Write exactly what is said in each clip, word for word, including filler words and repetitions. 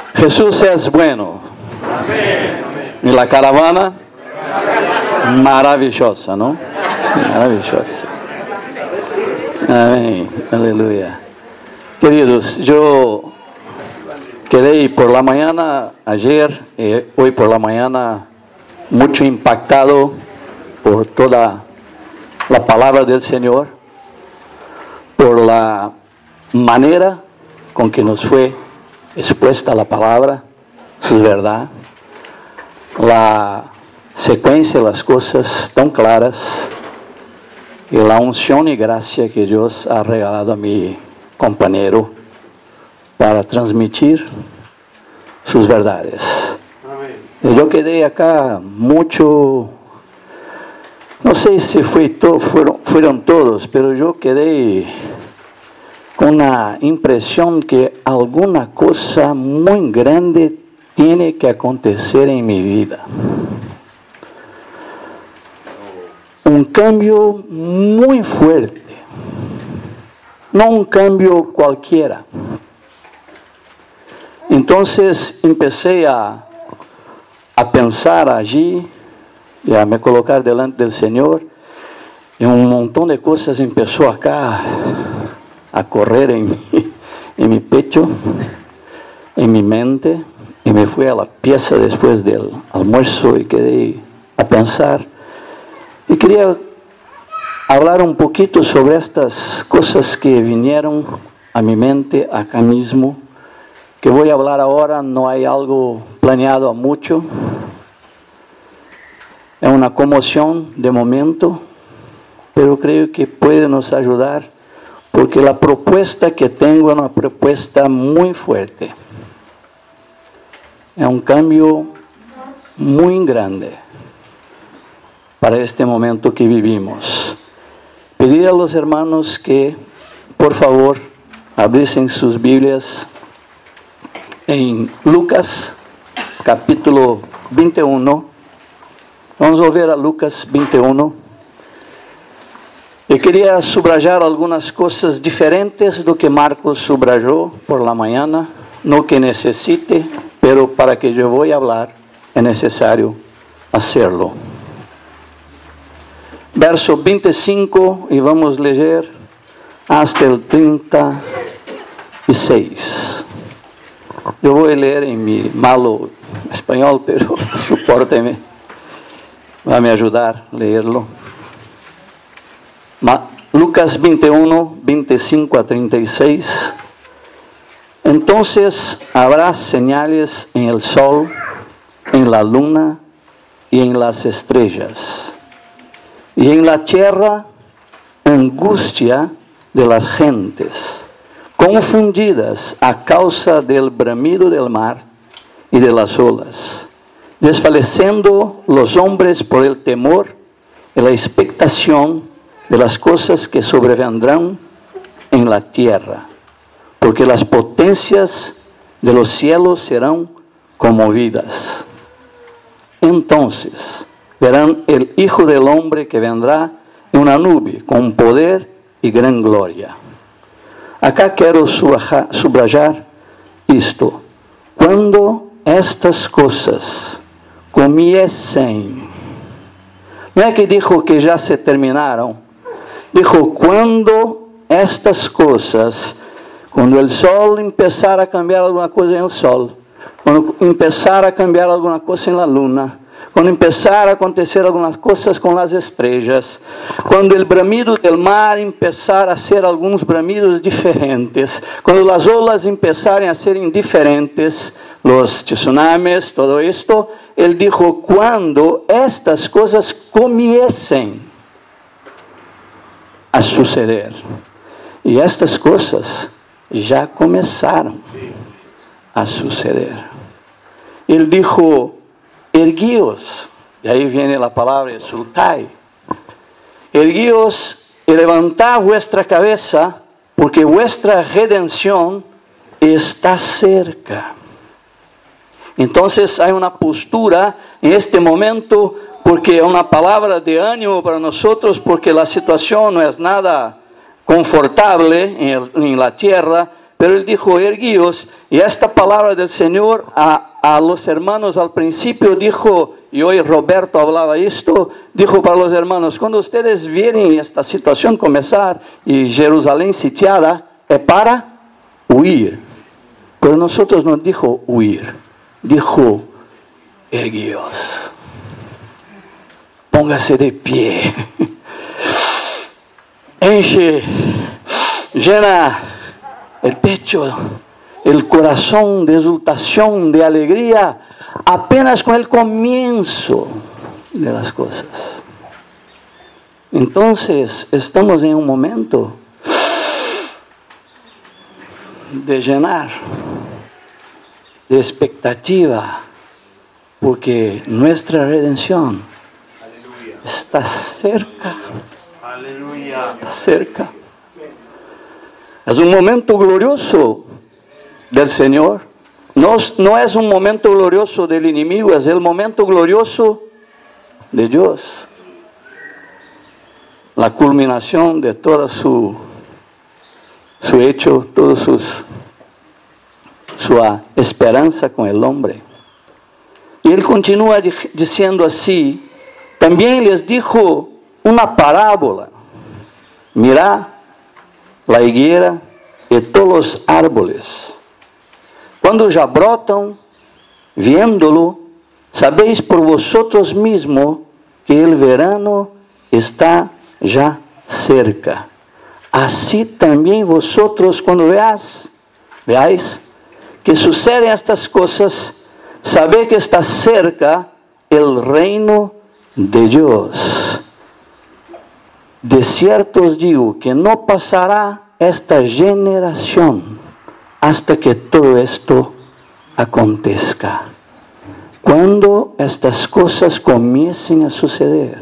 Jesús es bueno. Y la caravana, maravillosa, ¿no? Maravillosa. Amén. Aleluya. Queridos, yo quedé por la mañana, ayer y hoy por la mañana, mucho impactado por toda la palabra del Señor, por la manera con que nos fue expuesta la palabra, su verdad, la secuencia de las cosas tan claras y la unción y gracia que Dios ha regalado a mi compañero para transmitir sus verdades. Amén. Yo quedé acá mucho, no sé si fue to, fueron, fueron todos, pero yo quedé con una impresión que alguna cosa muy grande tiene que acontecer en mi vida. Un cambio muy fuerte, no un cambio cualquiera. Entonces empecé a, a pensar allí y a me colocar delante del Señor, y un montón de cosas empezó acá a correr en mi, en mi pecho, en mi mente, y me fui a la pieza después del almuerzo y quedé a pensar. Y quería hablar un poquito sobre estas cosas que vinieron a mi mente acá mismo, que voy a hablar ahora. No hay algo planeado a mucho, es una conmoción de momento, pero creo que puede nos ayudar, porque la propuesta que tengo es una propuesta muy fuerte, es un cambio muy grande para este momento que vivimos. Pedir a los hermanos que, por favor, abriesen sus Biblias en Lucas, capítulo veintiuno. Vamos a volver a Lucas veintiuno. Eu queria subrayar algumas coisas diferentes do que Marcos subrayou por la mañana, no que necessite, pero para que eu vou falar é necessário hacerlo. Verso veinticinco e vamos ler hasta el treinta y seis. Eu vou ler em mi malo espanhol, pero suporte-me, vai me ajudar a lerlo. Lucas veintiuno, veinticinco a treinta y seis. Entonces habrá señales en el sol, en la luna y en las estrellas, y en la tierra angustia de las gentes, confundidas a causa del bramido del mar y de las olas, desfaleciendo los hombres por el temor y la expectación de las cosas que sobrevendrán en la tierra, porque las potencias de los cielos serán conmovidas. Entonces verán el Hijo del Hombre que vendrá en una nube con poder y gran gloria. Acá quiero subrayar esto. Cuando estas cosas comiencen, no es que dijo que ya se terminaron, dijo cuando estas cosas, cuando el sol empezar a cambiar alguna cosa en el sol, cuando empezar a cambiar alguna cosa en la luna, cuando empezar a acontecer algunas cosas con las estrellas, cuando el bramido del mar empezar a ser algunos bramidos diferentes, cuando las olas empezarem a ser indiferentes, los tsunamis, todo esto, él dijo, cuando estas cosas comiencen a suceder. Y estas cosas ya comenzaron a suceder. Él dijo, erguíos, y ahí viene la palabra exultai, erguíos y levantad vuestra cabeza, porque vuestra redención está cerca. Entonces hay una postura en este momento, porque es una palabra de ánimo para nosotros, porque la situación no es nada confortable en, el, en la tierra, pero él dijo, erguíos, y esta palabra del Señor a, a los hermanos al principio dijo, y hoy Roberto hablaba esto, dijo para los hermanos, cuando ustedes vieren esta situación comenzar y Jerusalén sitiada, es para huir. Pero nosotros no dijo huir, dijo erguíos, póngase de pie, enche, llena el pecho, el corazón de exultación, de alegría, apenas con el comienzo de las cosas. Entonces, estamos en un momento de llenar, de expectativa, porque nuestra redención está cerca. Aleluya. Está cerca. Es un momento glorioso del Señor. No, no es un momento glorioso del enemigo, es el momento glorioso de Dios. La culminación de toda su, su hecho, toda sus, su esperanza con el hombre. Y él continúa diciendo así, también les dijo una parábola. Mirad la higuera y todos los árboles. Cuando ya brotan, viéndolo, sabéis por vosotros mismos que el verano está ya cerca. Así también vosotros cuando veáis, veáis que suceden estas cosas, sabéis que está cerca el reino de Dios. De cierto os digo que no pasará esta generación hasta que todo esto acontezca. Cuando estas cosas comiencen a suceder,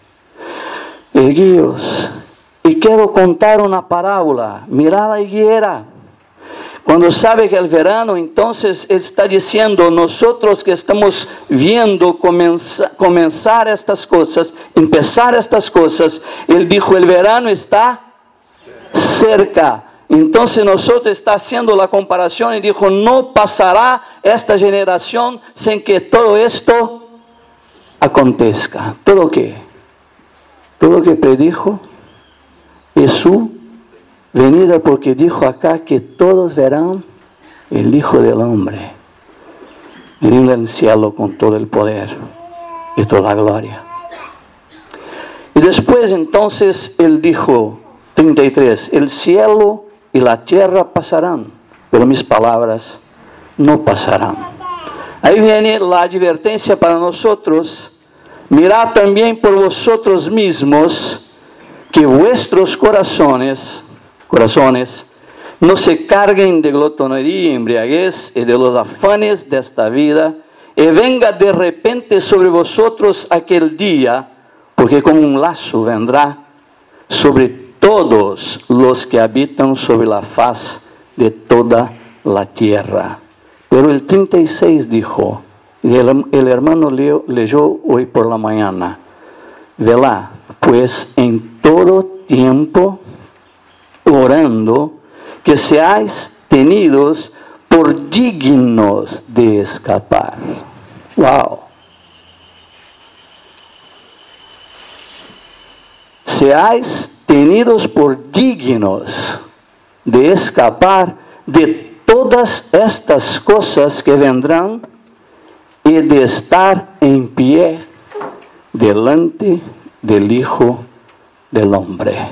erguíos, y quiero contar una parábola. Mirad la higuera. Cuando sabe que el verano, entonces él está diciendo, nosotros que estamos viendo comenzar, comenzar estas cosas, empezar estas cosas, él dijo, el verano está cerca. Entonces nosotros está haciendo la comparación y dijo, no pasará esta generación sin que todo esto acontezca. ¿Todo qué? Todo lo que predijo es su venida, porque dijo acá que todos verán el Hijo del Hombre venir al cielo con todo el poder y toda la gloria. Y después entonces él dijo, treinta y tres, el cielo y la tierra pasarán, pero mis palabras no pasarán. Ahí viene la advertencia para nosotros. Mirad también por vosotros mismos que vuestros corazones, corazones no se carguen de glotonería y embriaguez y de los afanes de esta vida, y venga de repente sobre vosotros aquel día, porque como un lazo vendrá sobre todos los que habitan sobre la faz de toda la tierra. Pero el treinta y seis dijo, y el, el hermano leo, leyó hoy por la mañana, velá, pues en todo tiempo orando, que seáis tenidos por dignos de escapar. Wow. Seáis tenidos por dignos de escapar de todas estas cosas que vendrán y de estar en pie delante del Hijo del Hombre.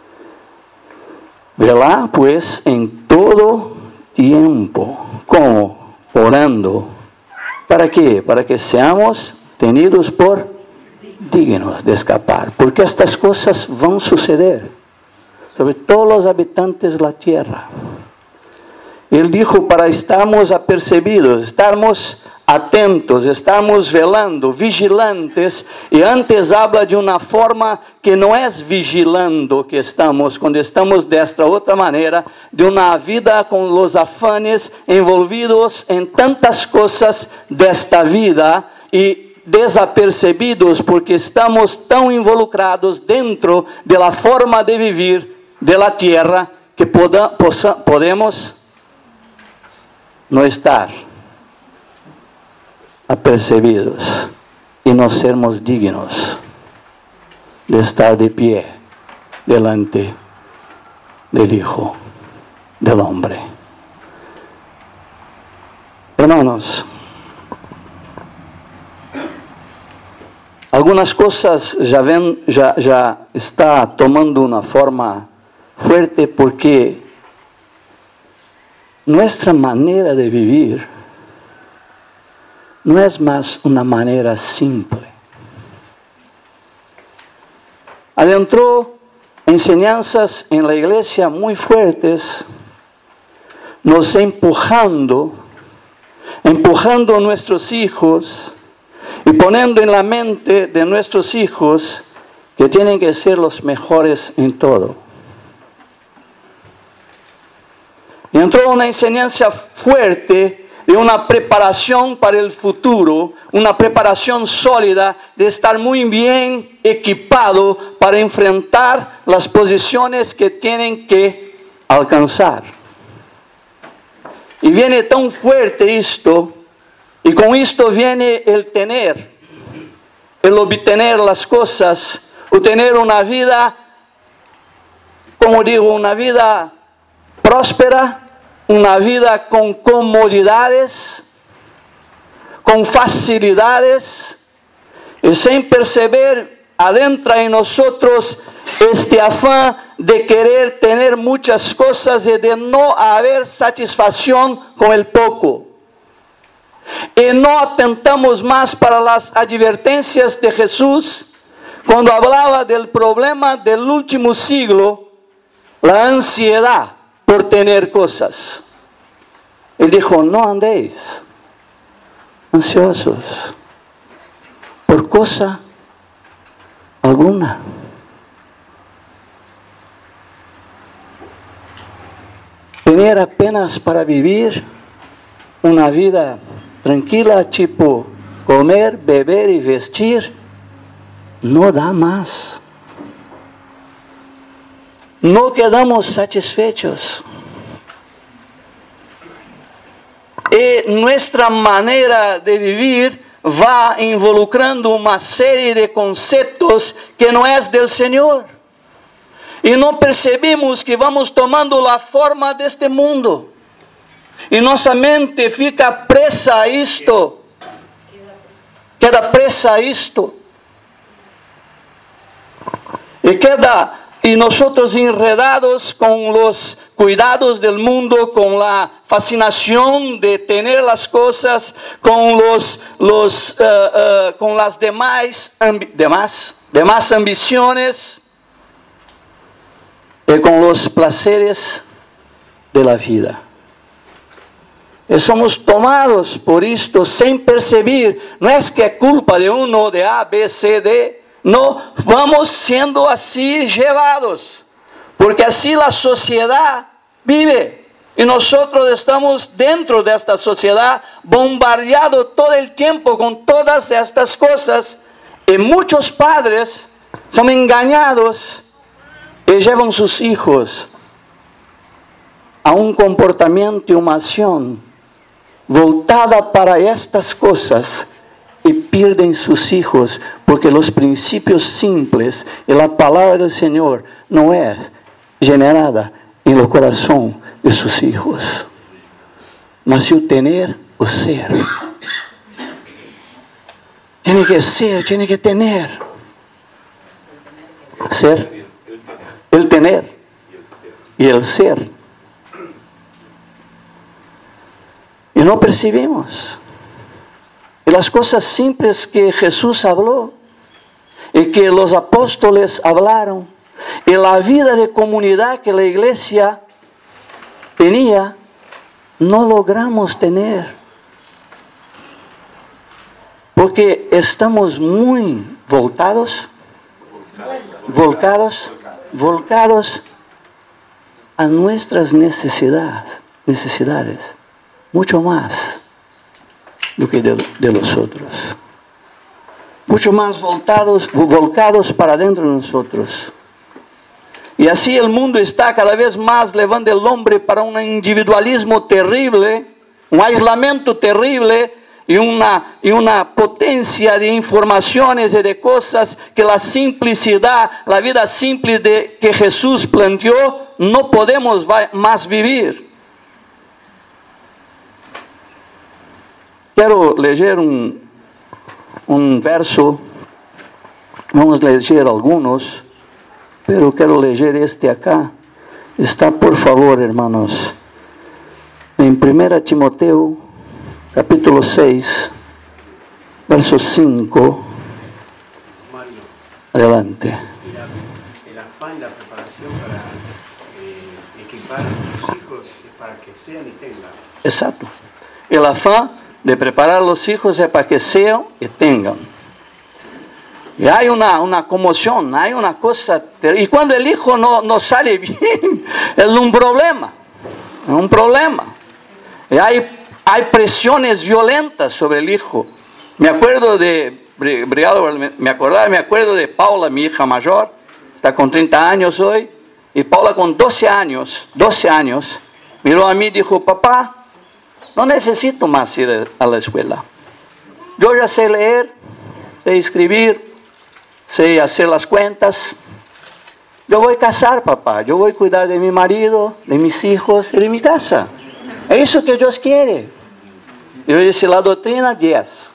Velá pues en todo tiempo, como orando. ¿Para qué? Para que seamos tenidos por dignos de escapar, porque estas cosas van a suceder sobre todos los habitantes de la tierra. Él dijo para estarmos apercebidos, estarmos atentos, estamos velando, vigilantes, y antes habla de una forma que no es vigilando que estamos, cuando estamos de esta otra manera, de una vida con los afanes envolvidos en tantas cosas de esta vida y desapercebidos porque estamos tan involucrados dentro de la forma de vivir de la tierra que poda, posa, podemos no estar apercibidos y no sermos dignos de estar de pie delante del Hijo del Hombre. Hermanos, algunas cosas ya ven, ya, ya está tomando una forma fuerte porque nuestra manera de vivir no es más una manera simple. Adentró enseñanzas en la iglesia muy fuertes, nos empujando, empujando a nuestros hijos y poniendo en la mente de nuestros hijos que tienen que ser los mejores en todo. Y entró una enseñanza fuerte de una preparación para el futuro, una preparación sólida de estar muy bien equipado para enfrentar las posiciones que tienen que alcanzar. Y viene tan fuerte esto, y con esto viene el tener, el obtener las cosas, o tener una vida, como digo, una vida próspera, una vida con comodidades, con facilidades, y sin perceber adentra en nosotros este afán de querer tener muchas cosas y de no haber satisfacción con el poco. Y no atentamos más para las advertencias de Jesús cuando hablaba del problema del último siglo, la ansiedad por tener cosas. Él dijo, no andéis ansiosos por cosa alguna. Tener apenas para vivir una vida tranquila, tipo comer, beber y vestir, no da más. No quedamos satisfechos. Y nuestra manera de vivir va involucrando una serie de conceptos que no es del Señor. Y no percebemos que vamos tomando la forma de este mundo. Y nuestra mente fica presa a esto. Queda presa a esto. Y queda... Y nosotros enredados con los cuidados del mundo, con la fascinación de tener las cosas, con, los, los, uh, uh, con las demás, ambi- demás, demás ambiciones y con los placeres de la vida. Y somos tomados por esto sin percibir. No es que es culpa de uno, de A, B, C, D. No, vamos siendo así llevados, porque así la sociedad vive y nosotros estamos dentro de esta sociedad bombardeados todo el tiempo con todas estas cosas y muchos padres son engañados y llevan sus hijos a un comportamiento y una acción voltada para estas cosas y pierden sus hijos porque los principios simples y la palabra del Señor no es generada en el corazón de sus hijos. Mas el tener o ser. Tiene que ser, tiene que tener. Ser, el tener y el ser. Y no percibimos. Y las cosas simples que Jesús habló y que los apóstoles hablaron y la vida de comunidad que la iglesia tenía, no logramos tener. Porque estamos muy voltados, volcados, volcados a nuestras necesidades, necesidades, mucho más do que de, de los otros. Mucho más voltados, volcados para dentro de nosotros. Y así el mundo está cada vez más llevando el hombre para un individualismo terrible un aislamiento terrible y una, y una potencia de informaciones y de cosas que la simplicidad, la vida simple de, que Jesús planteó, no podemos más vivir. Quiero leer un, un verso, vamos a leer algunos, pero quiero leer este acá. Está, por favor, hermanos, en primera Timoteo, capítulo seis, verso cinco. Mario, Adelante. el, el afán y la preparación para eh, equipar a los hijos es para que sean y tengan. Exacto. El afán de preparar a los hijos es para que sean y tengan. Y hay una, una conmoción, hay una cosa. Y cuando el hijo no, no sale bien, es un problema. Es un problema. Y hay, hay presiones violentas sobre el hijo. Me acuerdo de, brigado, me acordaba, me acuerdo de Paula, mi hija mayor, está con treinta años hoy. Y Paula con doce años, doce años, miró a mí y dijo, papá, no necesito más ir a la escuela. Yo ya sé leer, sé escribir, sé hacer las cuentas. Yo voy a casar, papá. Yo voy a cuidar de mi marido, de mis hijos y de mi casa. Es eso que Dios quiere. Yo dije, la doctrina diez.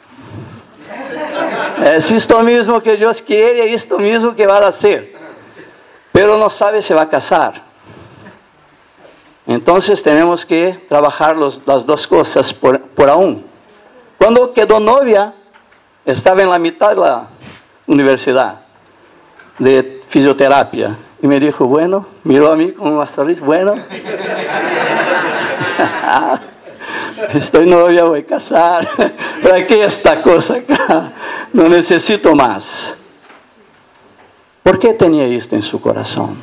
Es esto mismo que Dios quiere, es esto mismo que va a hacer. Pero no sabe si va a casar. Entonces tenemos que trabajar los, las dos cosas por, por aún. Cuando quedó novia, estaba en la mitad de la universidad de fisioterapia. Y me dijo, bueno, miró a mí con una sonrisa, bueno, estoy novia, voy a casar. ¿Para qué esta cosa acá? No necesito más. ¿Por qué tenía esto en su corazón?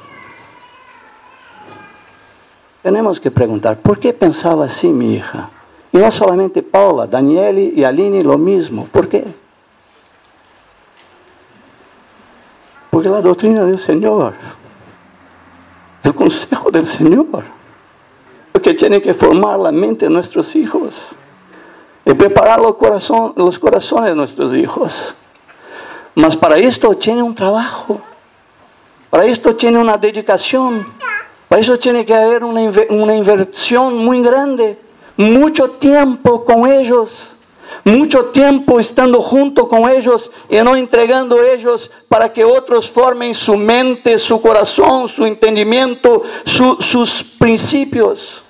Tenemos que preguntar, ¿por qué pensaba así mi hija? Y no solamente Paula, Danieli y Aline lo mismo. ¿Por qué? Porque la doctrina del Señor, el consejo del Señor, porque tiene que formar la mente de nuestros hijos y preparar los, corazón, los corazones de nuestros hijos. Mas para esto tiene un trabajo, para esto tiene una dedicación, para eso tiene que haber una, una inversión muy grande, mucho tiempo con ellos, mucho tiempo estando junto con ellos y no entregando a ellos para que otros formen su mente, su corazón, su entendimiento, su, sus principios.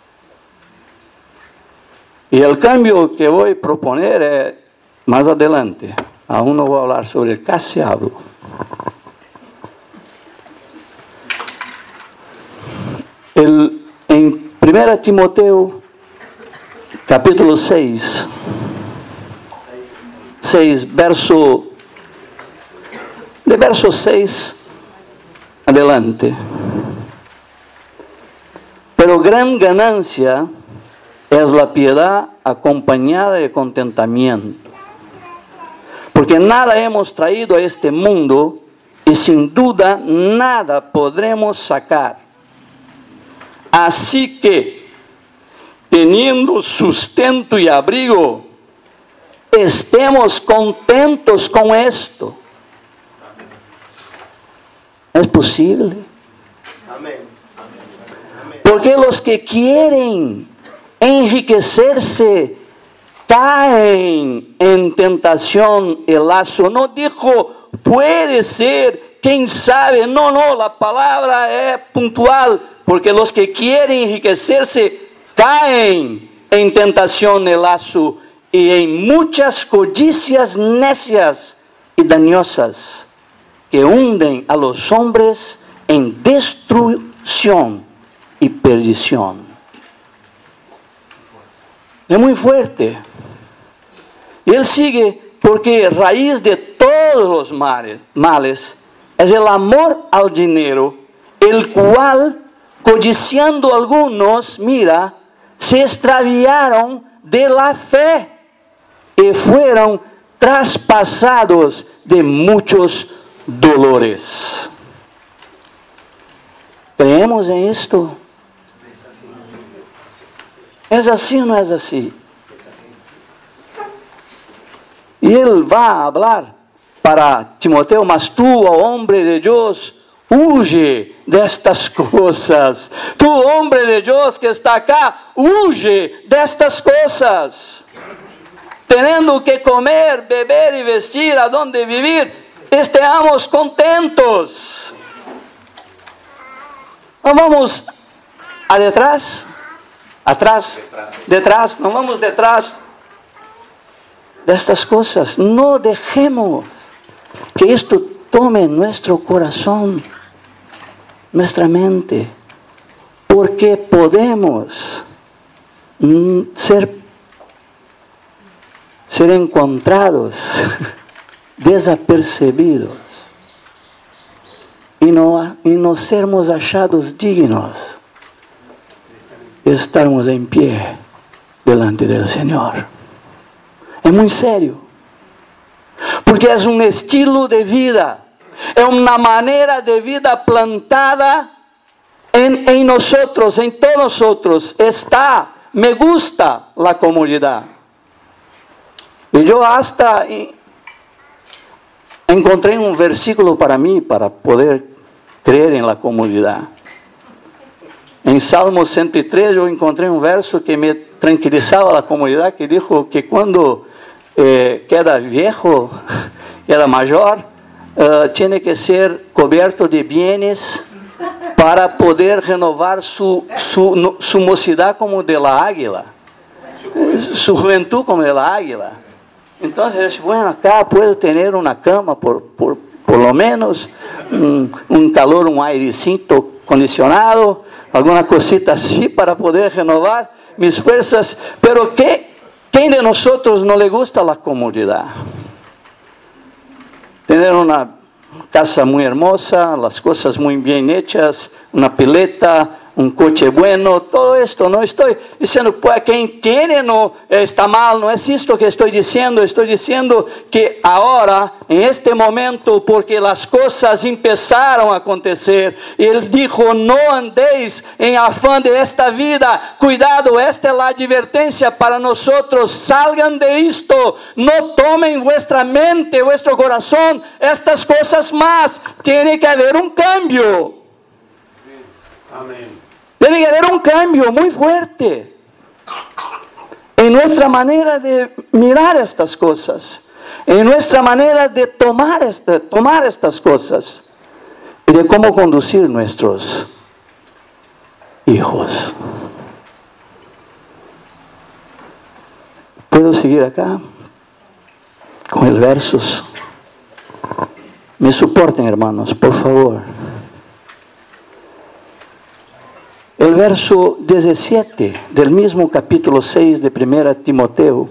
Y el cambio que voy a proponer es más adelante. Aún no voy a hablar sobre el casi hablo. El, en primera Timoteo, capítulo seis, seis, verso, de verso seis adelante. Pero gran ganancia es la piedad acompañada de contentamiento. Porque nada hemos traído a este mundo y sin duda nada podremos sacar. Así que, teniendo sustento y abrigo, estemos contentos con esto. ¿Es posible? Porque los que quieren enriquecerse caen en tentación y lazo. No dijo, puede ser, quién sabe. No, no, la palabra es puntual. Porque los que quieren enriquecerse caen en tentación y lazo y en muchas codicias necias y dañosas que hunden a los hombres en destrucción y perdición. Es muy fuerte. Y él sigue, porque raíz de todos los males, males es el amor al dinero, el cual, codiciando algunos, mira, se extraviaron de la fe y fueron traspasados de muchos dolores. ¿Creemos en esto? ¿Es así o no es así? Y él va a hablar para Timoteo, mas tú, oh hombre de Dios, huye de estas cosas. Tú, hombre de Dios que está acá, huye de estas cosas. Teniendo que comer, beber y vestir, a dónde vivir, estemos contentos. No vamos a detrás, atrás, detrás, no vamos detrás de estas cosas. No dejemos que esto tome nuestro corazón, nuestra mente, porque podemos ser, ser encontrados desapercibidos y no, y no sermos achados dignos de estarmos en pie delante del Señor. Es muy serio, porque es un estilo de vida, es una manera de vida plantada en, en nosotros, en todos nosotros. Está, me gusta la comunidad. Y yo hasta encontré un versículo para mí, para poder creer en la comunidad. En Salmo ciento tres yo encontré un verso que me tranquilizaba la comunidad, que dijo que cuando eh, queda viejo, queda mayor, eh, tiene que ser cubierto de bienes para poder renovar su, su, su mocidad como de la águila, su juventud como de la águila. Entonces, bueno, acá puedo tener una cama por, por, por lo menos, un, un calor, un airecito acondicionado, alguna cosita así para poder renovar mis fuerzas. Pero ¿qué, ¿quién de nosotros no le gusta la comodidad? Tener una casa muy hermosa, las cosas muy bien hechas, una pileta, un coche bueno, todo esto. No estoy diciendo, pues, quien tiene no está mal, no es esto que estoy diciendo. Estoy diciendo que ahora, en este momento, porque las cosas empezaron a acontecer, Él dijo, no andéis en afán de esta vida. Cuidado, esta es la advertencia para nosotros. Salgan de esto, no tomen vuestra mente, vuestro corazón, estas cosas más. Tiene que haber un cambio. Amén. Tiene que haber un cambio muy fuerte en nuestra manera de mirar estas cosas, en nuestra manera de tomar, esta, tomar estas cosas y de cómo conducir nuestros hijos. ¿Puedo seguir acá con el versos? Me soporten, hermanos, por favor. El verso diecisiete del mismo capítulo seis de primera Timoteo.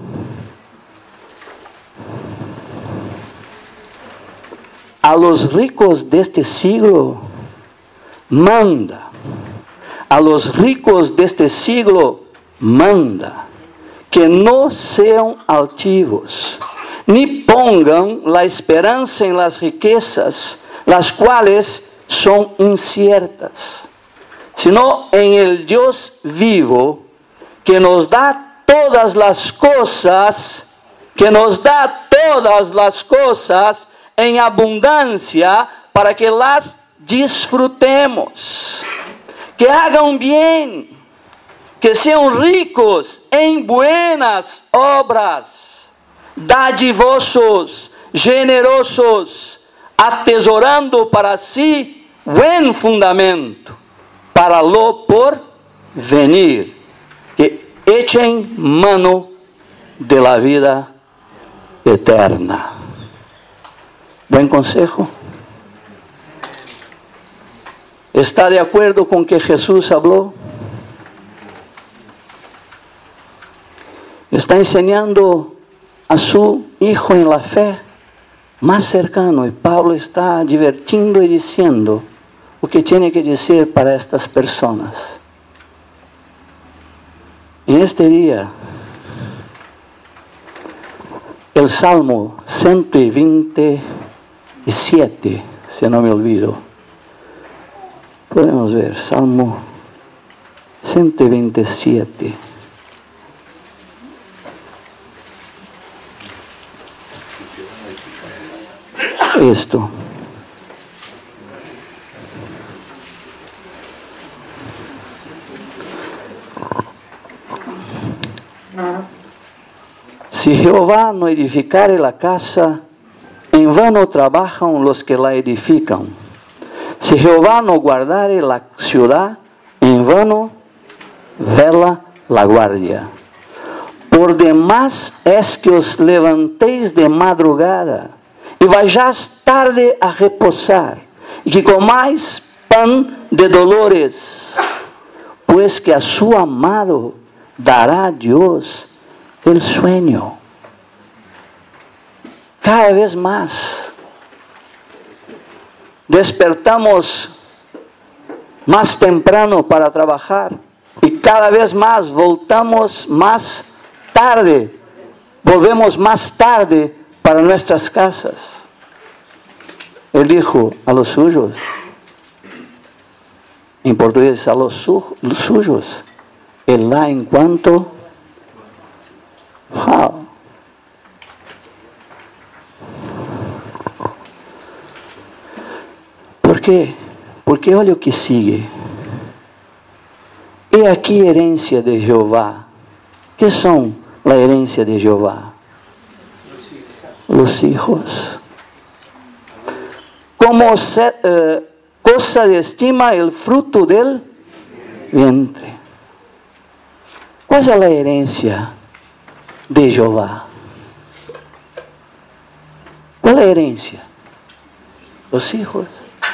A los ricos de este siglo manda, a los ricos de este siglo manda, que no sean altivos, ni pongan la esperanza en las riquezas, las cuales son inciertas, sino en el Dios vivo, que nos da todas las cosas, que nos da todas las cosas en abundancia, para que las disfrutemos, que hagan bien, que sean ricos en buenas obras, dadivosos, generosos, atesorando para sí buen fundamento, para lo por venir, que echen mano de la vida eterna. Buen consejo. ¿Está de acuerdo con que Jesús habló? Está enseñando a su hijo en la fe más cercano, y Pablo está advirtiendo y diciendo o que tiene que decir para estas personas. En este día, el Salmo ciento veintisiete, si no me olvido, podemos ver, Salmo ciento veintisiete. esto. Si Jehová no edificare la casa, en vano trabajan los que la edifican. Si Jehová no guardare la ciudad, en vano vela la guardia. Por demás es que os levantéis de madrugada y vayáis tarde a reposar, y que comáis pan de dolores, pues que a su amado dará Dios el sueño. Cada vez más despertamos más temprano para trabajar y cada vez más voltamos más tarde, volvemos más tarde para nuestras casas. Él dijo a los suyos, en portugués, a los, su, los suyos, Él da en cuanto. Wow. ¿Por qué? Porque olha o que sigue. He aquí herencia de Jehová. ¿Qué son la herencia de Jehová? Los hijos. Como se, eh, cosa de estima el fruto del vientre. ¿Cuál es la herencia de Jehová? ¿Cuál es la herencia? Los hijos.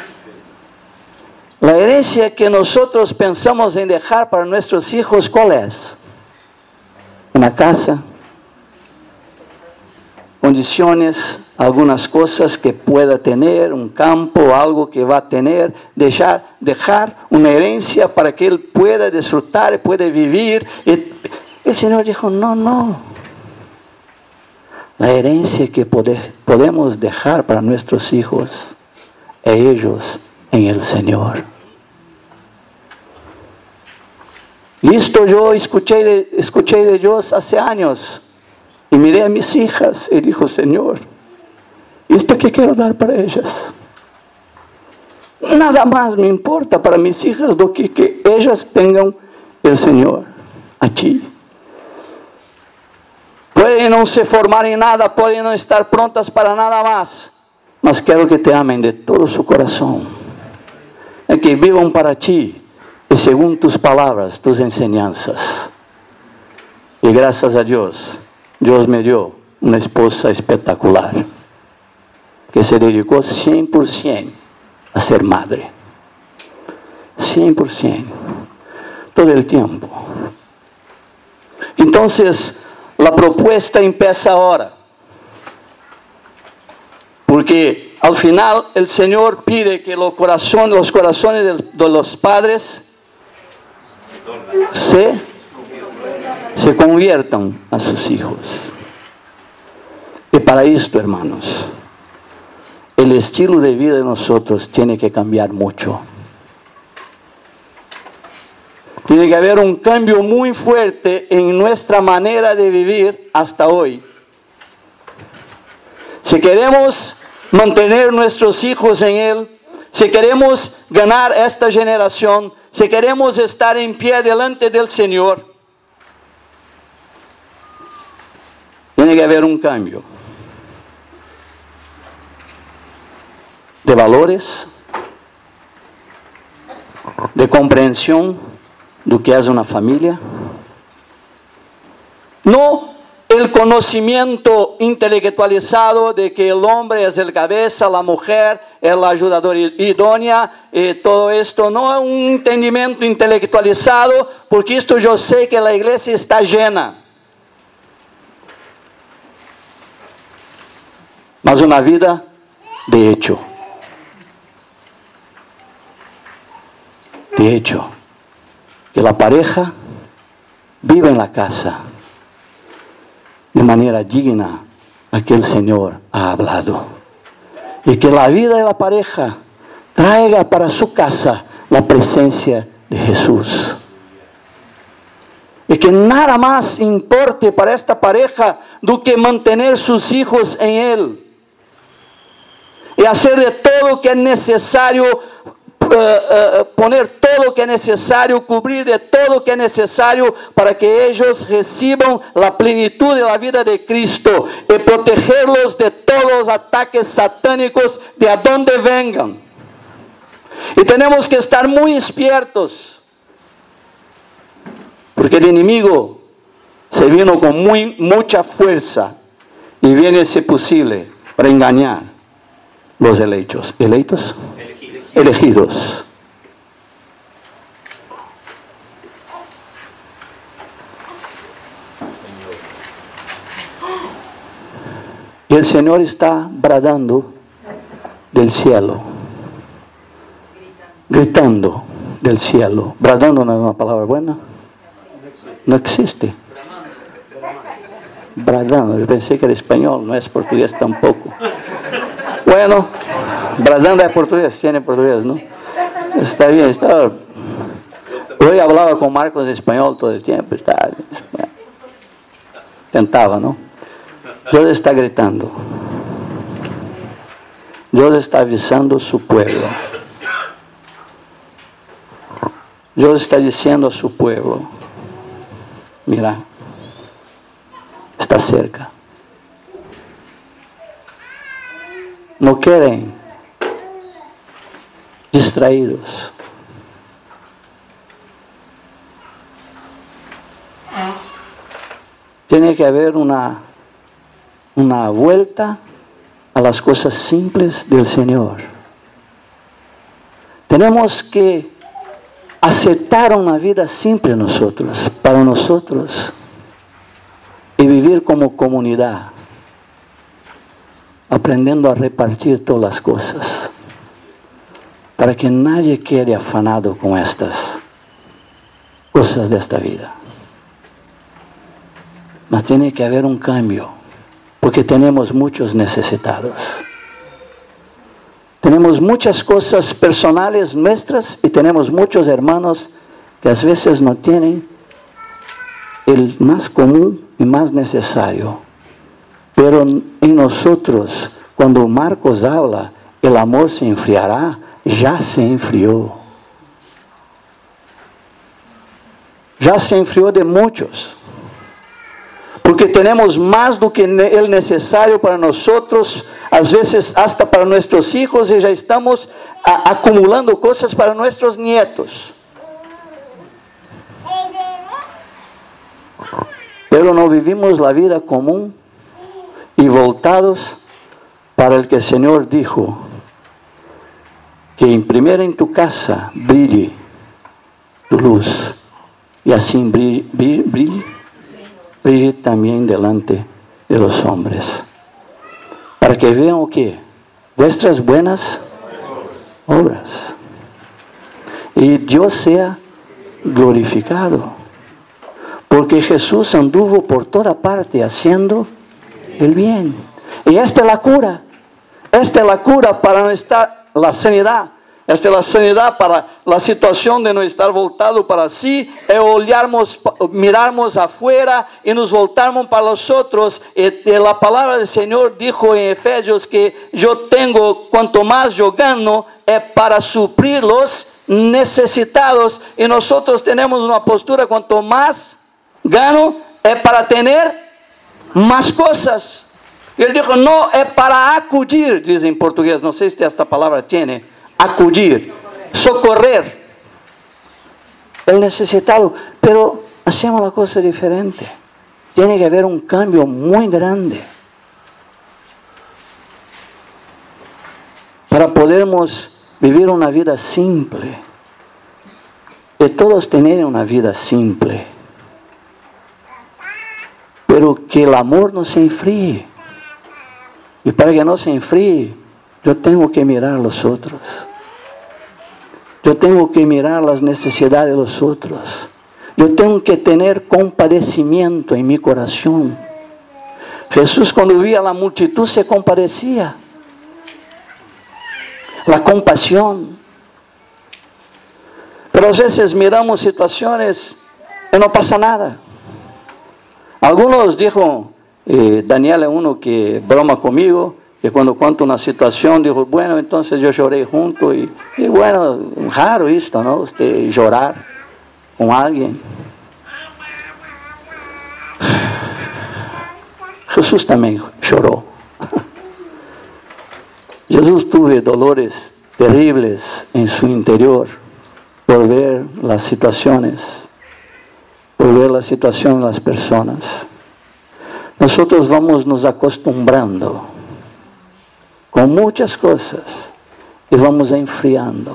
La herencia que nosotros pensamos en dejar para nuestros hijos, ¿cuál es? Una casa, condiciones, algunas cosas que pueda tener, un campo, algo que va a tener, dejar, dejar una herencia para que él pueda disfrutar, pueda vivir. Y el Señor dijo, no, no. La herencia que pode, podemos dejar para nuestros hijos es ellos en el Señor. Y esto yo escuché de, escuché de Dios hace años. Y miré a mis hijas y dijo, Señor, ¿esto qué quiero dar para ellas? Nada más me importa para mis hijas do que que ellas tengan el Señor aquí. Pueden no se formar en nada, pueden no estar prontas para nada más, mas quiero que te amen de todo su corazón. Y que vivan para ti y según tus palabras, tus enseñanzas. Y gracias a Dios, Dios me dio una esposa espectacular, que se dedicó cien por ciento a ser madre. cien por ciento. Todo el tiempo. Entonces, la propuesta empieza ahora. Porque al final el Señor pide que los corazones, los corazones de, de los padres se, se conviertan a sus hijos. Y para esto, hermanos, el estilo de vida de nosotros tiene que cambiar mucho. Tiene que haber un cambio muy fuerte en nuestra manera de vivir hasta hoy. Si queremos mantener nuestros hijos en Él, si queremos ganar esta generación, si queremos estar en pie delante del Señor, tiene que haber un cambio de valores, de comprensión de lo que es una familia. No el conocimiento intelectualizado de que el hombre es el cabeza, la mujer es la ayudadora idónea, eh, todo esto. No es un entendimiento intelectualizado, porque esto yo sé que la iglesia está llena. Mas una vida de hecho. De hecho, que la pareja viva en la casa de manera digna a que el Señor ha hablado. Y que la vida de la pareja traiga para su casa la presencia de Jesús. Y que nada más importe para esta pareja do que mantener sus hijos en Él. y hacer de todo lo que es necesario, uh, uh, poner todo lo que es necesario, cubrir de todo lo que es necesario para que ellos reciban la plenitud de la vida de Cristo y protegerlos de todos los ataques satánicos de a donde vengan. Y tenemos que estar muy despiertos, porque el enemigo se vino con muy, mucha fuerza y viene, si posible, para engañar los eleitos. ¿Eleitos? Elegidos. Elegidos. Y el Señor está bradando del cielo, gritando del cielo. Bradando no es una palabra buena. No existe. Bradando, yo pensé que era español, no es portugués tampoco. Bueno, bradando es portugués, tiene portugués, ¿no? Está bien, está. Hoy hablaba con Marcos de español todo el tiempo, está, tentaba, ¿no? Dios está gritando. Dios está avisando a su pueblo. Dios está diciendo a su pueblo, mira, está cerca. No queden distraídos. Tiene que haber una, una vuelta a las cosas simples del Señor. Tenemos que aceptar una vida simple nosotros, para nosotros, y vivir como comunidad, aprendiendo a repartir todas las cosas, para que nadie quede afanado con estas cosas de esta vida. Mas tiene que haber un cambio, porque tenemos muchos necesitados. Tenemos muchas cosas personales nuestras y tenemos muchos hermanos que a veces no tienen el más común y más necesario. Pero en nosotros, cuando Marcos habla, el amor se enfriará, ya se enfrió. Ya se enfrió de muchos. Porque tenemos más do que el necesario para nosotros, a veces hasta para nuestros hijos, y ya estamos a, acumulando cosas para nuestros nietos. Pero no vivimos la vida común y voltados para el que el Señor dijo, que en primero en tu casa brille tu luz, y así brille, brille, brille brille también delante de los hombres, para que vean o qué, vuestras buenas obras, y Dios sea glorificado, porque Jesús anduvo por toda parte haciendo el bien, y esta es la cura, esta es la cura para nuestra, la sanidad. Esta es la sanidad para la situación de no estar voltado para sí, e olharmos, mirarmos afuera y nos voltarmos para los otros. Y, y la palabra del Señor dijo en Efesios que yo tengo, cuanto más yo gano, es para suplir los necesitados. Y nosotros tenemos una postura, cuanto más gano, es para tener más cosas. Y él dijo, no, es para acudir, dice en portugués, no sé si esta palabra tiene. Acudir, socorrer el necesitado, pero hacemos la cosa diferente. Tiene que haber un cambio muy grande para podermos vivir una vida simple, que todos tener una vida simple, pero que el amor no se enfríe. Y para que no se enfríe, yo tengo que mirar a los otros. Yo tengo que mirar las necesidades de los otros. Yo tengo que tener compadecimiento en mi corazón. Jesús, cuando veía a la multitud, se compadecía. La compasión. Pero a veces miramos situaciones y no pasa nada. Algunos dijo, eh, Daniel es uno que broma conmigo, Y cuando cuento una situación, digo, bueno, entonces yo lloré junto. Y, y bueno, raro esto, ¿no? Usted llorar con alguien. Jesús también lloró. Jesús tuvo dolores terribles en su interior por ver las situaciones, por ver la situación de las personas. Nosotros vamos nos acostumbrando con muchas cosas y vamos enfriando.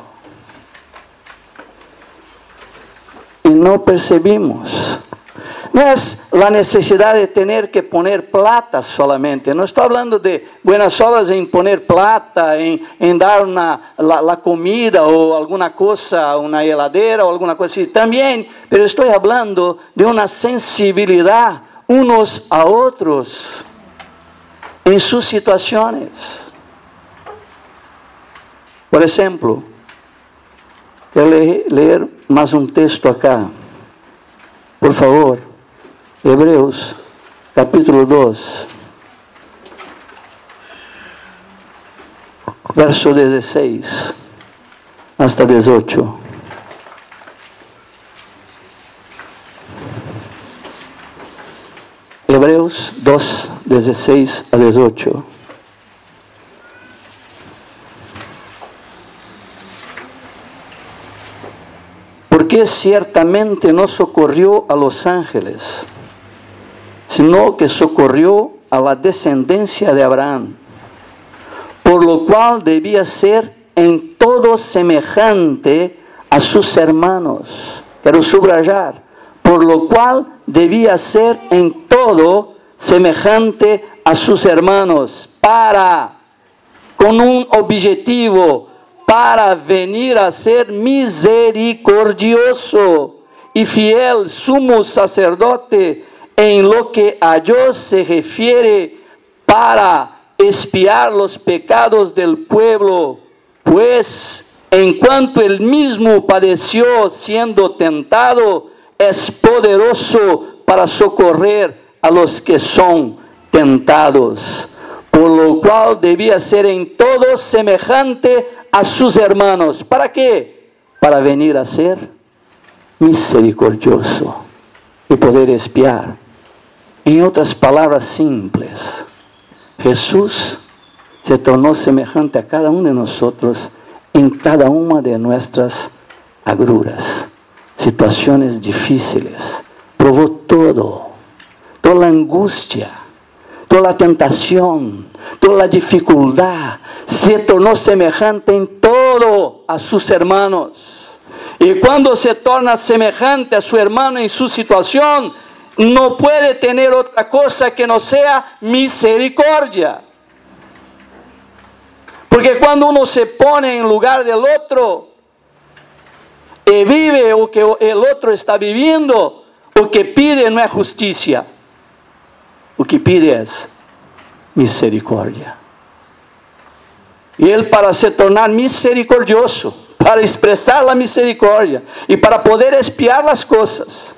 Y no percibimos. No es la necesidad de tener que poner plata solamente. No estoy hablando de buenas obras en poner plata, en, en dar una, la, la comida o alguna cosa, una heladera o alguna cosa así. También, pero estoy hablando de una sensibilidad unos a otros en sus situaciones. Por ejemplo, quiero leer más un texto acá. Por favor. Hebreos, capítulo dos, verso dieciséis hasta dieciocho. Hebreos dos, dieciséis a dieciocho. Porque ciertamente no socorrió a los ángeles, sino que socorrió a la descendencia de Abraham, por lo cual debía ser en todo semejante a sus hermanos. Quiero subrayar, por lo cual debía ser en todo semejante a sus hermanos, para, con un objetivo, para venir a ser misericordioso y fiel sumo sacerdote en lo que a Dios se refiere, para expiar los pecados del pueblo, pues en cuanto él mismo padeció siendo tentado, es poderoso para socorrer a los que son tentados, por lo cual debía ser en todo semejante a sus hermanos. ¿Para qué? Para venir a ser misericordioso y poder expiar. En otras palabras simples, Jesús se tornó semejante a cada uno de nosotros en cada una de nuestras agruras, situaciones difíciles. Probó todo, toda la angustia, toda la tentación, toda la dificultad. Se tornó semejante en todo a sus hermanos. Y cuando se torna semejante a su hermano en su situación, no puede tener otra cosa que no sea misericordia. Porque cuando uno se pone en lugar del otro y vive o que el otro está viviendo, lo que pide no es justicia, lo que pide es misericordia. Y él, para se tornar misericordioso, para expresar la misericordia y para poder expiar las cosas,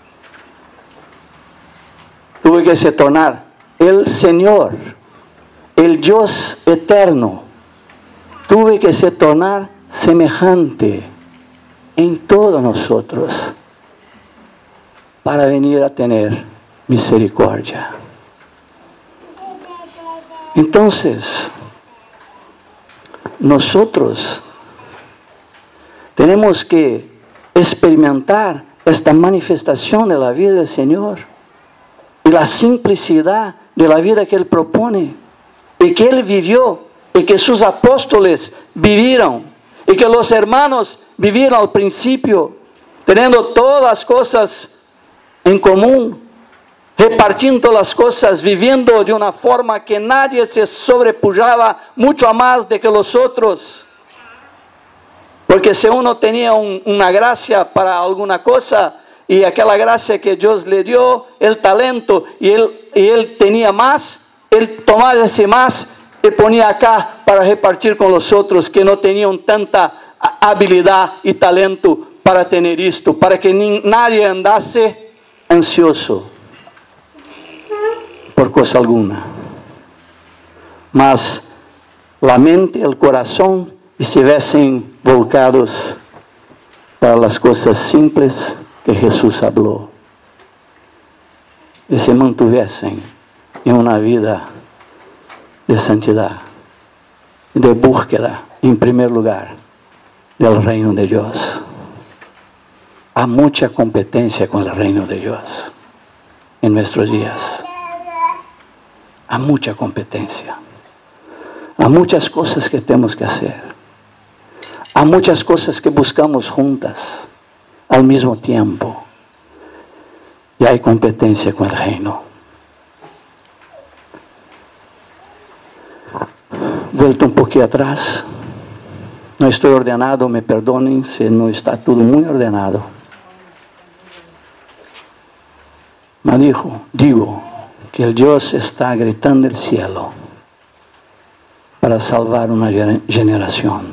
tuvo que se tornar el Señor, el Dios eterno. Tuve que se tornar semejante en todos nosotros para venir a tener misericordia. Entonces, nosotros tenemos que experimentar esta manifestación de la vida del Señor y la simplicidad de la vida que Él propone y que Él vivió y que sus apóstoles vivieron y que los hermanos vivieron al principio, teniendo todas las cosas en común, repartiendo las cosas, viviendo de una forma que nadie se sobrepujaba mucho más de que los otros. Porque si uno tenía un, una gracia para alguna cosa, y aquella gracia que Dios le dio, el talento, y él, y él tenía más, él tomaba ese más y ponía acá para repartir con los otros que no tenían tanta habilidad y talento para tener esto, para que ni, nadie andase ansioso por cosa alguna. mas la mente, el corazón estuviesen volcados para las cosas simples que Jesús habló y se mantuviesen en una vida de santidad, de búsqueda, en primer lugar, del reino de Dios. Hay mucha competencia con el reino de Dios en nuestros días. Hay mucha competencia. Hay muchas cosas que tenemos que hacer. Hay muchas cosas que buscamos juntas al mismo tiempo. Y hay competencia con el reino. Vuelto un poquito atrás. No estoy ordenado, me perdonen si no está todo muy ordenado. Me dijo, digo, que el Dios está gritando del cielo para salvar una generación.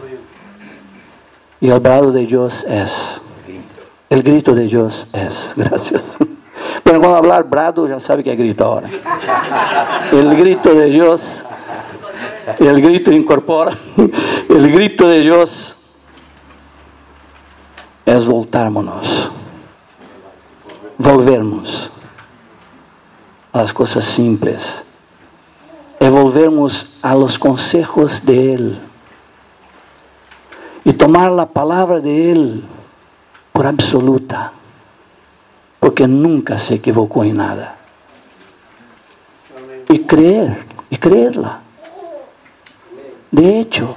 Y el brado de Dios es, el grito de Dios es, gracias. Pero cuando hablar brado ya sabe que es grito ahora. El grito de Dios, el grito incorpora, el grito de Dios es voltarnos, volvernos a las cosas simples, y volvernos a los consejos de Él, y tomar la palabra de Él por absoluta, porque nunca se equivocó en nada, y creer, y creerla. De hecho,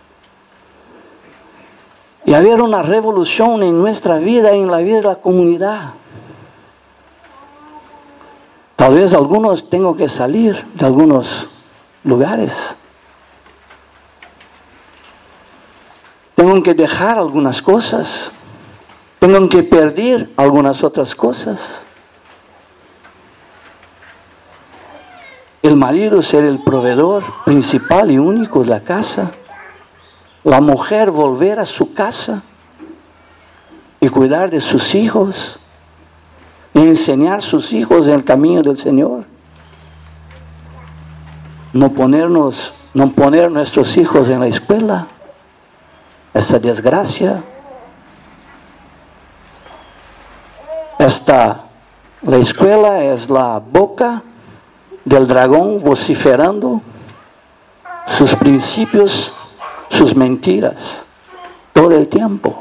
y haber una revolución en nuestra vida, en la vida de la comunidad. Tal vez algunos tengo que salir de algunos lugares. Tengo que dejar algunas cosas. Tengo que perder algunas otras cosas. El marido ser el proveedor principal y único de la casa. La mujer volver a su casa y cuidar de sus hijos y enseñar a sus hijos en el camino del Señor. No ponernos, no poner nuestros hijos en la escuela. Esa desgracia. Esta, la escuela es la boca del dragón vociferando sus principios, sus mentiras, todo el tiempo.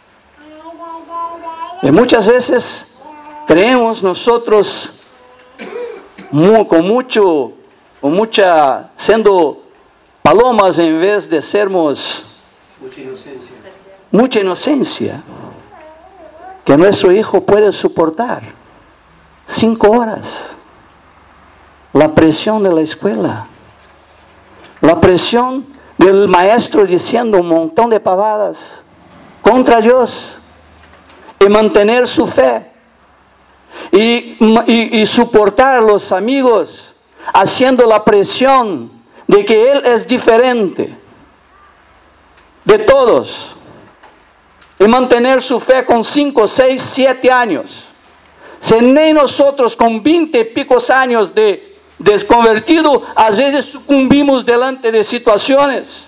Y muchas veces creemos nosotros muy, con mucho, con mucha, siendo palomas en vez de sermos mucha inocencia. Mucha inocencia que nuestro hijo puede soportar cinco horas. La presión de la escuela, la presión del maestro diciendo un montón de pavadas contra Dios y mantener su fe y, y, y soportar a los amigos haciendo la presión de que él es diferente de todos y mantener su fe con cinco, seis, siete años. Si ni nosotros con veinte y picos años de desconvertido, a veces sucumbimos delante de situaciones.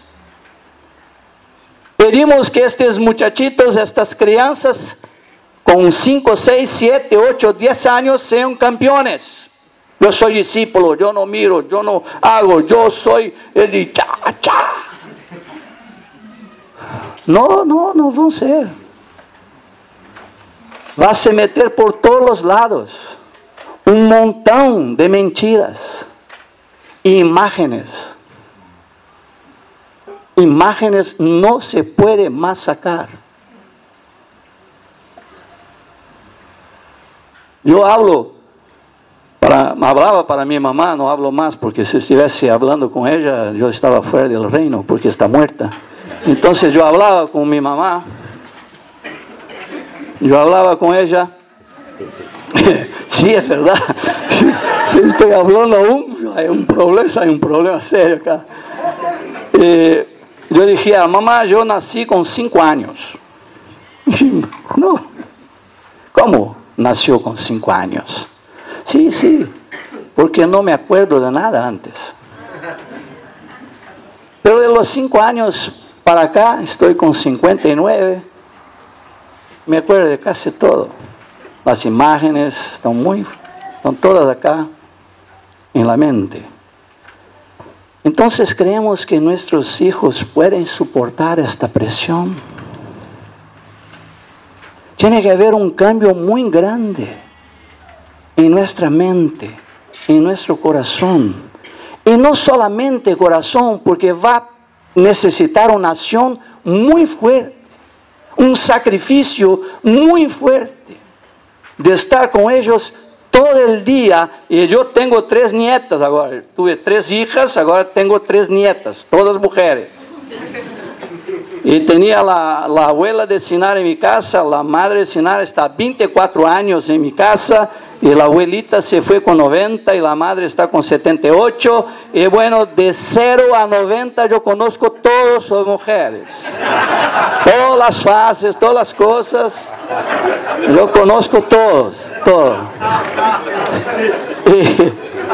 Pedimos que estos muchachitos, estas crianças, con cinco, seis, siete, ocho, diez años sean campeones. Yo soy discípulo, yo no miro, yo no hago, yo soy el de cha, cha. No, no, no van a ser. Va a se meter por todos los lados un montón de mentiras, imágenes. Imágenes no se puede más sacar. Yo hablo, para, hablaba para mi mamá, no hablo más, porque si estuviese hablando con ella, yo estaba fuera del reino, porque está muerta. Entonces yo hablaba con mi mamá, yo hablaba con ella. Sí, es verdad. Si estoy hablando aún, hay un problema, hay un problema serio acá. Eh, yo dije, mamá, yo nací con cinco años. No. ¿Cómo nació con cinco años? Sí, sí, porque no me acuerdo de nada antes. Pero de los cinco años para acá, estoy con cincuenta y nueve, me acuerdo de casi todo. Las imágenes están muy, están todas acá en la mente. Entonces creemos que nuestros hijos pueden soportar esta presión. Tiene que haber un cambio muy grande en nuestra mente, en nuestro corazón. Y no solamente corazón, porque va a necesitar una acción muy fuerte, un sacrificio muy fuerte, de estar con ellos todo el día. Y yo tengo tres nietas ahora, tuve tres hijas, ahora tengo tres nietas, todas mujeres. Y tenía la, la abuela de Sinara en mi casa, la madre de Sinara está veinticuatro años en mi casa, y la abuelita se fue con noventa y la madre está con setenta y ocho. Y bueno, de cero a noventa yo conozco todas las mujeres, todas las fases, todas las cosas, yo conozco todos, todo. Y,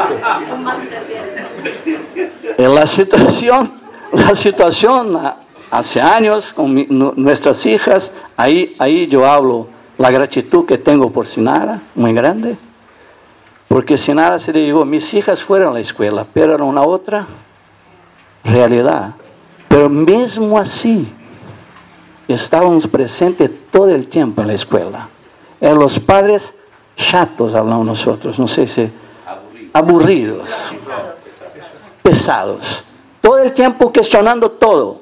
en la situación, la situación hace años con mi, nuestras hijas, ahí, ahí yo hablo la gratitud que tengo por Sinara, muy grande, porque Sinara se le dijo, mis hijas fueron a la escuela, pero era una otra realidad. Pero mismo así, estábamos presentes todo el tiempo en la escuela. Eran los padres chatos, hablamos nosotros, no sé si aburridos, pesados, todo el tiempo cuestionando todo.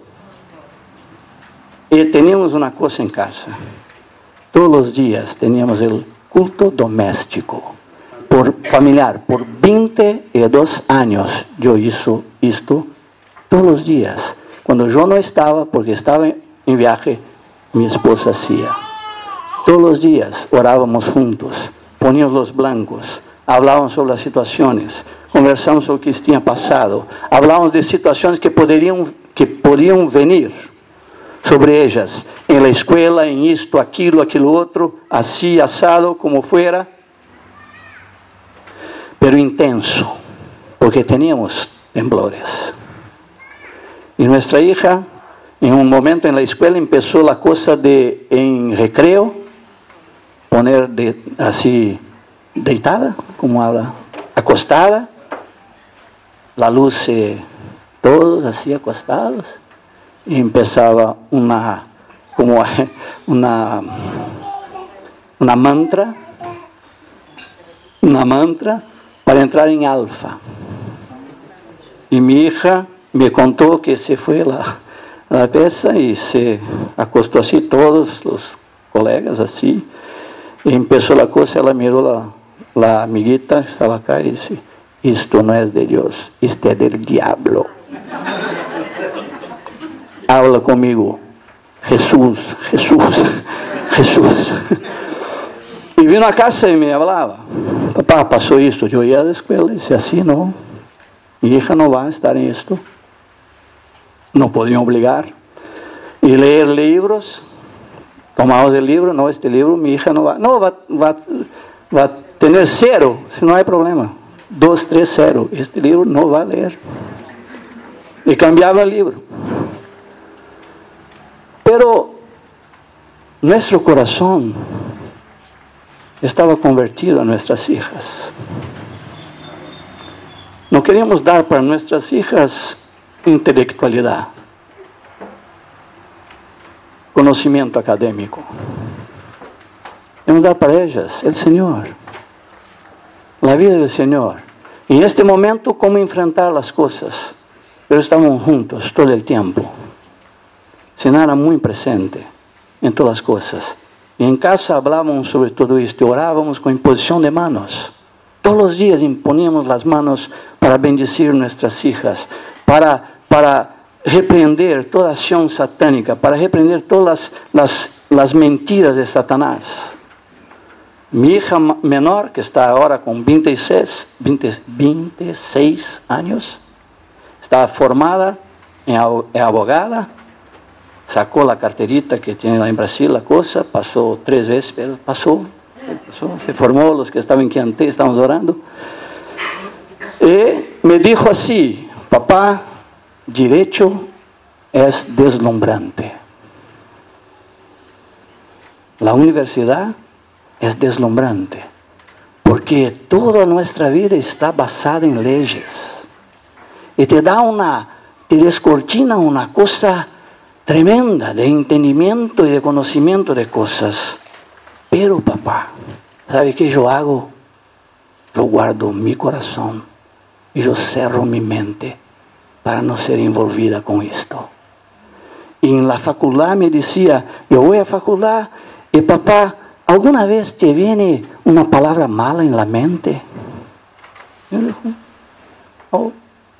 Y teníamos una cosa en casa. Todos los días teníamos el culto doméstico, por familiar, por veintidós años yo hizo esto todos los días. Cuando yo no estaba, porque estaba en viaje, mi esposa hacía. Todos los días orábamos juntos, poníamos los blancos, hablábamos sobre las situaciones, conversamos sobre lo que tenía pasado, hablábamos de situaciones que podrían, que podían venir sobre ellas, en la escuela, en esto, aquilo, aquilo otro, así, asado, como fuera, pero intenso, porque teníamos temblores. Y nuestra hija, en un momento en la escuela, empezó la cosa de, en recreo, poner de, así, deitada, como habla, acostada, la luz, eh, todos así acostados, y empezaba una, como una, una mantra, una mantra para entrar en alfa. Y mi hija me contó que se fue la, la pieza y se acostó así, todos los colegas así, y empezó la cosa, ella miró la, la amiguita, estaba acá y dice, esto no es de Dios, esto es del diablo. Habla conmigo, Jesús, Jesús, Jesús. Y vino a casa y me hablaba, papá, pasó esto. Yo iba a la escuela y decía, así no, mi hija no va a estar en esto. No podían obligar. Y leer libros, tomamos el libro, no, este libro, mi hija no va, no, va, va, va a tener cero, si no hay problema. Dos, tres, cero, este libro no va a leer. Y cambiaba el libro. Pero nuestro corazón estaba convertido a nuestras hijas. No queríamos dar para nuestras hijas intelectualidad, conocimiento académico. Queremos dar para ellas el Señor, la vida del Señor. Y en este momento, cómo enfrentar las cosas. Pero estamos juntos todo el tiempo. Sinara muy presente en todas las cosas. Y en casa hablábamos sobre todo esto, orábamos con imposición de manos. Todos los días imponíamos las manos para bendecir nuestras hijas, para, para reprender toda acción satánica, para reprender todas las, las, las mentiras de Satanás. Mi hija menor, que está ahora con veintiséis, veinte, veintiséis años, está formada en abogada, sacó la carterita que tiene en Brasil, la cosa, pasó tres veces, pero pasó, pasó, se formó, los que estaban aquí antes, estábamos orando. Y me dijo así, papá, derecho es deslumbrante. La universidad es deslumbrante porque toda nuestra vida está basada en leyes y te da una, te descortina una cosa tremenda de entendimiento y de conocimiento de cosas. Pero papá, ¿sabe qué yo hago? Yo guardo mi corazón y yo cierro mi mente para no ser envolvida con esto. Y en la facultad me decía, yo voy a facultad y papá, ¿alguna vez te viene una palabra mala en la mente? Yo digo, oh.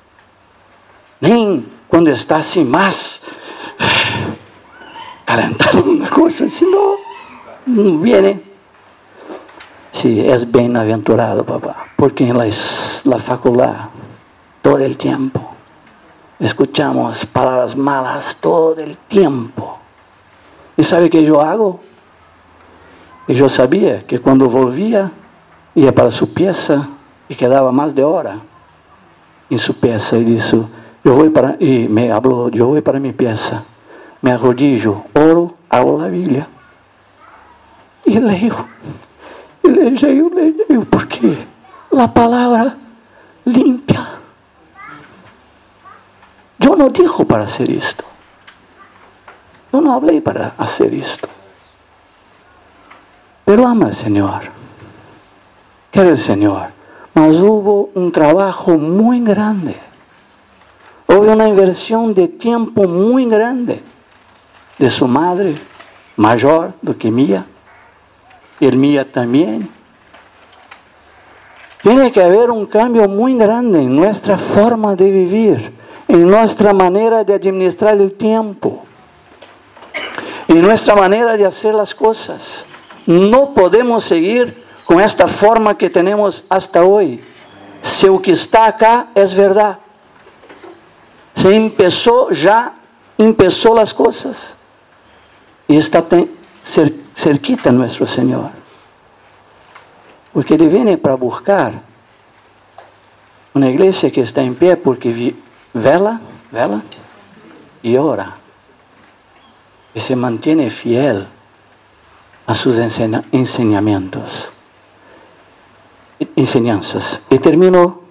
Ni cuando está así más calentado una cosa, así no, no viene. Sí, es bienaventurado, papá, porque en la, la facultad todo el tiempo escuchamos palabras malas todo el tiempo. ¿Y sabe qué yo hago? Y yo sabía que cuando volvía, ia para su pieza y quedaba más de hora en su pieza y dice, yo voy para, y me habló, yo voy para mi pieza, me arrodillo, oro, hago la Biblia y leo, y leo, leo, leo, porque la palabra limpia. Yo no dijo para hacer esto, yo no hablé para hacer esto. Pero ama al Señor, quiere el Señor, mas hubo un trabajo muy grande, hubo una inversión de tiempo muy grande de su madre, mayor do que mía, y el mía también. Tiene que haber un cambio muy grande en nuestra forma de vivir, en nuestra manera de administrar el tiempo, en nuestra manera de hacer las cosas. No podemos seguir con esta forma que tenemos hasta hoy. Si lo que está acá es verdad, se empezó ya, empezó las cosas y está cer, cerquita nuestro Señor. Porque Él viene para buscar una iglesia que está en pie porque vela, vela y ora y se mantiene fiel a sus enseña, enseñamientos, enseñanzas. Y termino,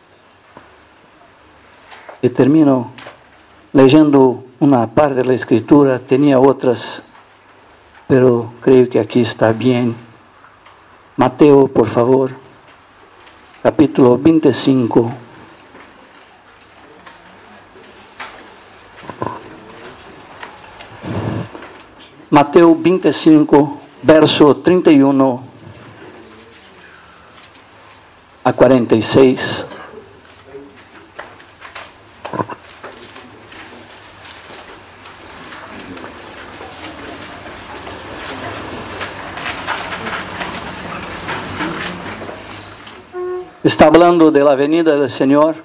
y termino leyendo una parte de la Escritura, tenía otras, pero creo que aquí está bien. Mateo, por favor, capítulo veinticinco. Mateo veinticinco, verso treinta y uno a cuarenta y seis. Está hablando de la venida del Señor.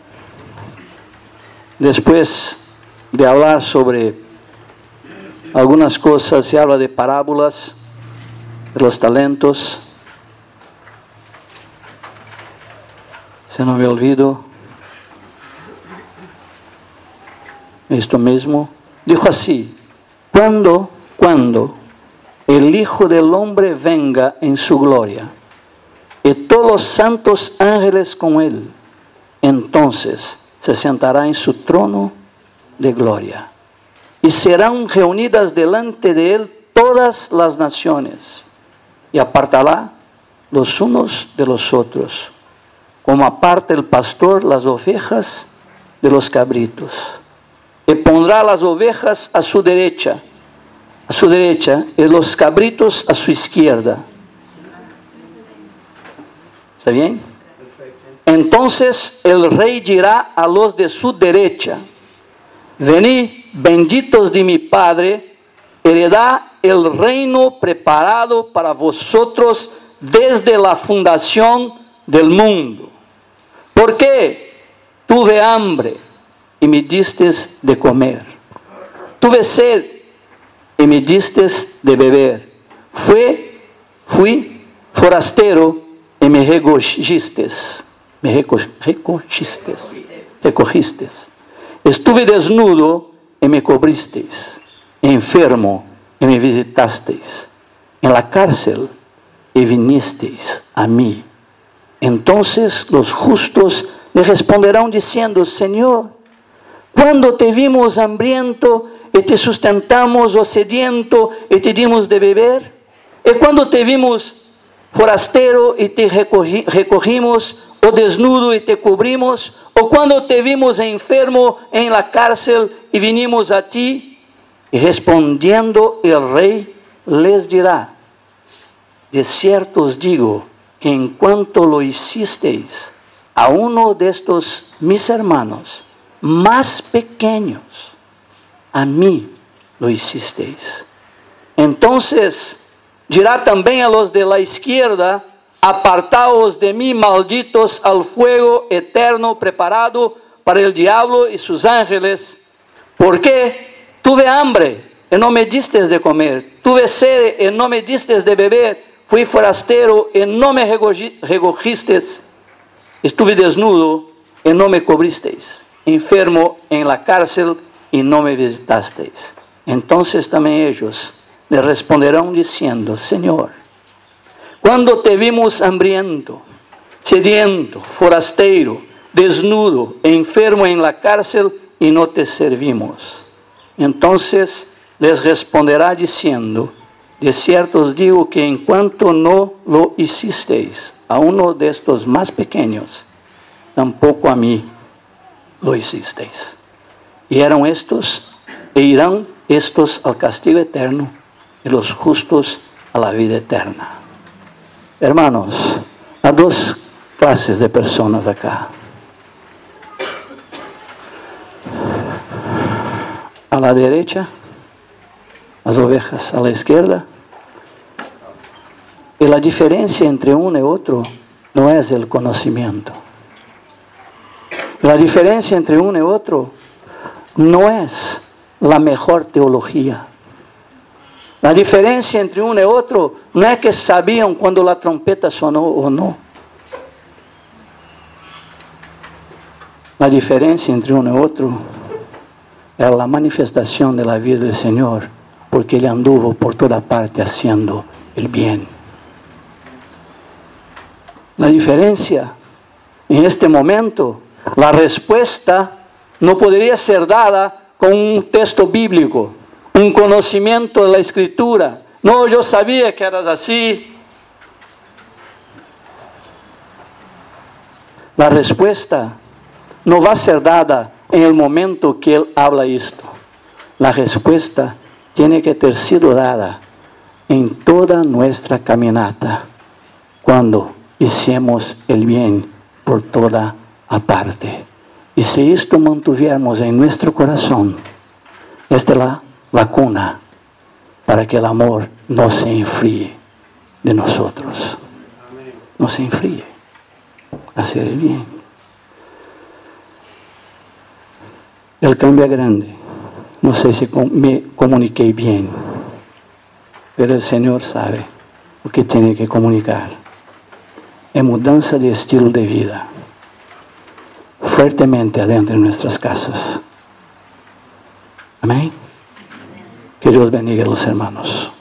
Después de hablar sobre algunas cosas, se habla de parábolas, de los talentos. Se no me olvido. Esto mismo. Dijo así: cuando, cuando el Hijo del Hombre venga en su gloria, y todos los santos ángeles con él, entonces se sentará en su trono de gloria. Y serán reunidas delante de él todas las naciones, y apartará los unos de los otros, como aparta el pastor las ovejas de los cabritos. Y pondrá las ovejas a su derecha, a su derecha, y los cabritos a su izquierda. ¿Está bien? Entonces el rey dirá a los de su derecha: venid, benditos de mi Padre, heredad el reino preparado para vosotros desde la fundación del mundo. Porque tuve hambre y me distes de comer, tuve sed y me distes de beber, fui, fui forastero y me recogiste, me recogiste, recogiste. Estuve desnudo y me cubristeis, enfermo y me visitasteis, en la cárcel y vinisteis a mí. Entonces los justos le responderán diciendo: Señor, ¿cuándo te vimos hambriento y te sustentamos, o sediento y te dimos de beber? ¿Y cuando te vimos forastero y te recogí, recogimos, o desnudo y te cubrimos? ¿O cuando te vimos enfermo en la cárcel y vinimos a ti? Y respondiendo el rey les dirá: de cierto os digo que en cuanto lo hicisteis a uno de estos mis hermanos más pequeños, a mí lo hicisteis. Entonces dirá también a los de la izquierda: apartaos de mí, malditos, al fuego eterno preparado para el diablo y sus ángeles, porque tuve hambre y no me disteis de comer, tuve sed y no me disteis de beber, fui forastero y no me recogisteis, estuve desnudo y no me cubristeis, enfermo en la cárcel y no me visitasteis. Entonces también ellos le responderán diciendo: Señor, cuando te vimos hambriento, sediento, forastero, desnudo, enfermo en la cárcel y no te servimos? Entonces les responderá diciendo: de cierto os digo que en cuanto no lo hicisteis a uno de estos más pequeños, tampoco a mí lo hicisteis. Y eran estos, e irán estos al castigo eterno, y los justos a la vida eterna. Hermanos, hay dos clases de personas acá. A la derecha, las ovejas; a la izquierda. Y la diferencia entre uno y otro no es el conocimiento. La diferencia entre uno y otro no es la mejor teología. La diferencia entre uno y otro no es que sabían cuando la trompeta sonó o no. La diferencia entre uno y otro es la manifestación de la vida del Señor, porque Él anduvo por toda parte haciendo el bien. La diferencia en este momento, la respuesta no podría ser dada con un texto bíblico, un conocimiento de la Escritura. No, yo sabía que eras así. La respuesta no va a ser dada en el momento que Él habla esto. La respuesta tiene que ter sido dada en toda nuestra caminata, cuando hicimos el bien por toda aparte. Y si esto mantuviéramos en nuestro corazón, esta es la vacuna para que el amor no se enfríe de nosotros. No se enfríe. Hacer el bien. El cambio es grande. No sé si me comuniqué bien, pero el Señor sabe lo que tiene que comunicar. Es mudanza de estilo de vida, fuertemente adentro de nuestras casas. Amén. Que Dios bendiga a los hermanos.